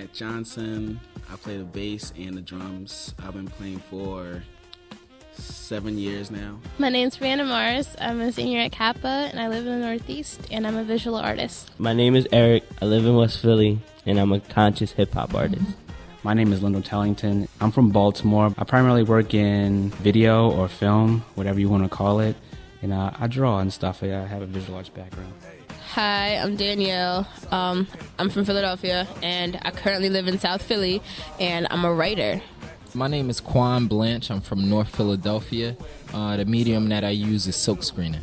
Zach Johnson. I play the bass and the drums. I've been playing for 7 years now. My name's Brianna Morris. I'm a senior at Kappa, and I live in the Northeast, and I'm a visual artist. My name is Eric. I live in West Philly, and I'm a conscious hip-hop artist. My name is Lyndall Tellington. I'm from Baltimore. I primarily work in video or film, whatever you want to call it, and I draw and stuff. I have a visual arts background. Hi, I'm Danielle. I'm from Philadelphia, and I currently live in South Philly, and I'm a writer. My name is Quan Blanche. I'm from North Philadelphia. The medium that I use is silk screening.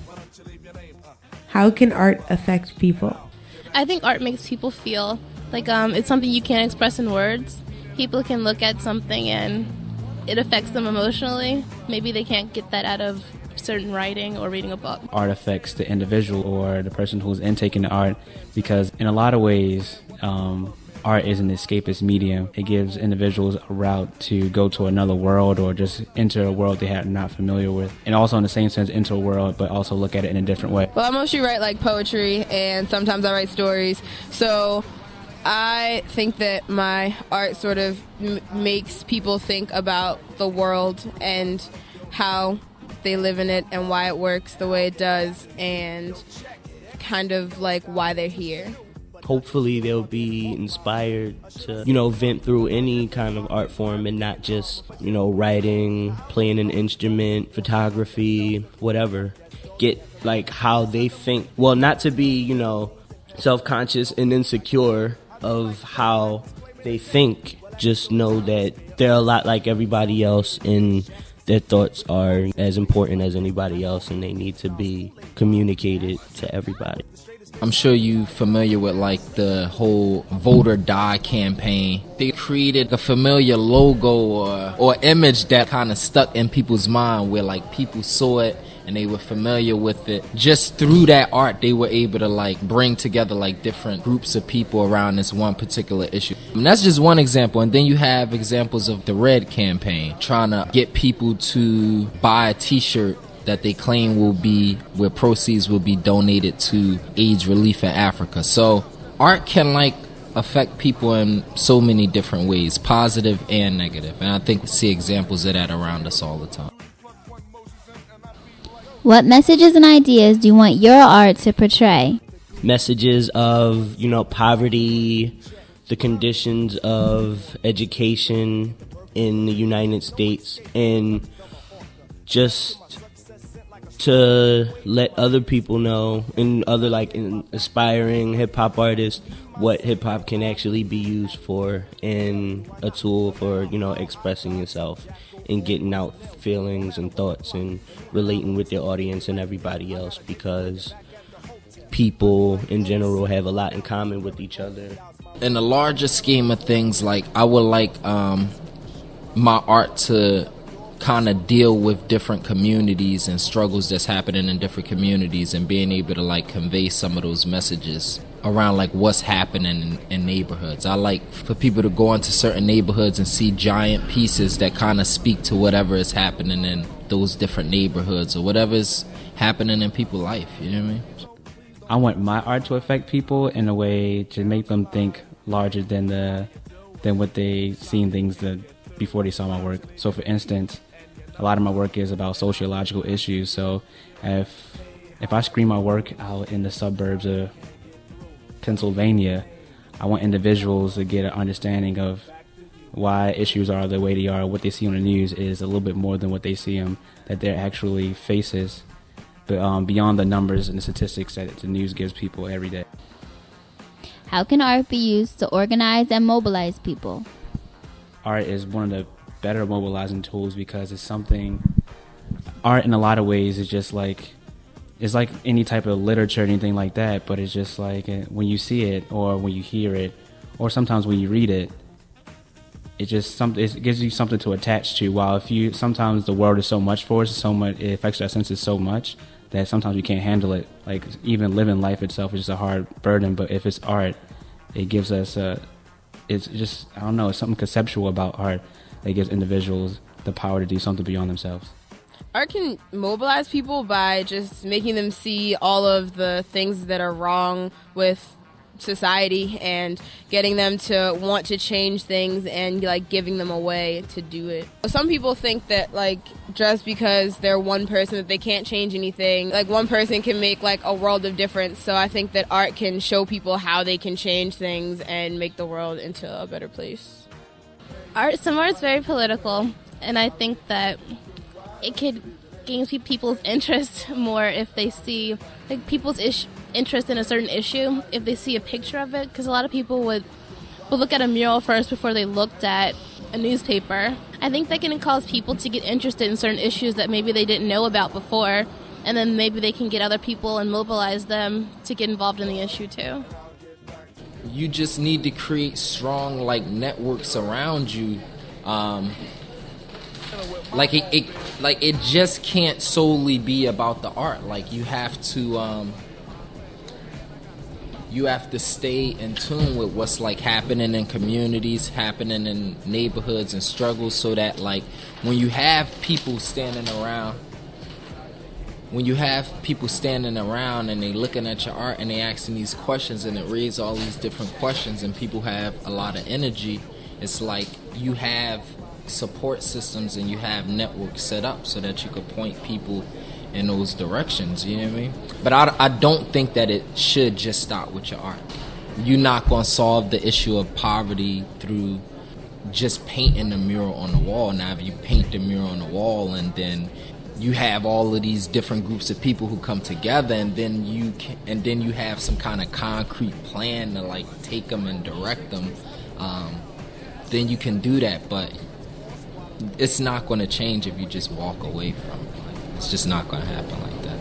How can art affect people? I think art makes people feel like it's something you can't express in words. People can look at something and it affects them emotionally. Maybe they can't get that out of certain writing or reading a book. Art affects the individual or the person who's intaking the art because in a lot of ways, art is an escapist medium. It gives individuals a route to go to another world or just enter a world they are not familiar with. And also in the same sense, enter a world, but also look at it in a different way. Well, I mostly write like poetry, and sometimes I write stories. So I think that my art sort of makes people think about the world and how they live in it and why it works the way it does and kind of like why they're here. Hopefully they'll be inspired to, vent through any kind of art form and not just, writing, playing an instrument, photography, whatever. Get like how they think. Well, not to be, self-conscious and insecure of how they think. Just know that they're a lot like everybody else and their thoughts are as important as anybody else and they need to be communicated to everybody. I'm sure you're familiar with like the whole Vote or Die campaign. They created a familiar logo or image that kind of stuck in people's mind where like people saw it and they were familiar with it. Just through that art, they were able to like bring together like different groups of people around this one particular issue. And that's just one example. And then you have examples of the Red campaign, trying to get people to buy a t-shirt that they claim where proceeds will be donated to AIDS relief in Africa. So art can like affect people in so many different ways, positive and negative. And I think we see examples of that around us all the time. What messages and ideas do you want your art to portray? Messages of, poverty, the conditions of education in the United States, and just to let other people know and other aspiring hip-hop artists what hip-hop can actually be used for and a tool for expressing yourself and getting out feelings and thoughts and relating with your audience and everybody else, because people in general have a lot in common with each other. In the larger scheme of things, like I would like my art to kind of deal with different communities and struggles that's happening in different communities and being able to like convey some of those messages around like what's happening in neighborhoods. I like for people to go into certain neighborhoods and see giant pieces that kind of speak to whatever is happening in those different neighborhoods or whatever's happening in people's life, you know what I mean? I want my art to affect people in a way to make them think larger than what they seen things before they saw my work. So for instance, a lot of my work is about sociological issues. So if I screen my work out in the suburbs of Pennsylvania, I want individuals to get an understanding of why issues are the way they are. What they see on the news is a little bit more than what they see that they're actually faces, but beyond the numbers and the statistics that the news gives people every day. How can art be used to organize and mobilize people? Art is one of the better mobilizing tools because art in a lot of ways is just like, it's like any type of literature or anything like that, but it's just like when you see it or when you hear it or sometimes when you read it, it gives you something to attach to. While sometimes the world is so much for us, it affects our senses so much that sometimes we can't handle it. Like even living life itself is just a hard burden, but if it's art, it gives us it's just, I don't know, it's something conceptual about art that gives individuals the power to do something beyond themselves. Art can mobilize people by just making them see all of the things that are wrong with society and getting them to want to change things and like giving them a way to do it. Some people think that like just because they're one person that they can't change anything. Like one person can make like a world of difference. So I think that art can show people how they can change things and make the world into a better place. Some art's very political, and I think that it could gain people's interest more if they see like people's interest in a certain issue, if they see a picture of it, because a lot of people would look at a mural first before they looked at a newspaper. I think that can cause people to get interested in certain issues that maybe they didn't know about before, and then maybe they can get other people and mobilize them to get involved in the issue too. You just need to create strong like networks around you. Like it just can't solely be about the art. Like you have to stay in tune with what's like happening in communities, happening in neighborhoods and struggles, so that like when you have people standing around and they looking at your art and they asking these questions and it raises all these different questions and people have a lot of energy, it's like you have support systems and you have networks set up so that you could point people in those directions, you know what I mean? But I don't think that it should just stop with your art. You're not going to solve the issue of poverty through just painting a mural on the wall. Now, if you paint the mural on the wall and then you have all of these different groups of people who come together and then you have some kind of concrete plan to like take them and direct them, then you can do that. But it's not going to change if you just walk away from it. It's just not going to happen like that.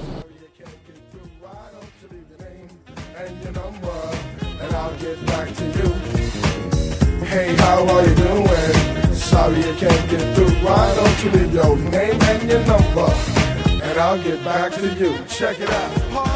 And I'll get back to you. Hey, how are you doing? Sorry you can't get through. Why don't you leave your name and your number? And I'll get back to you. Check it out.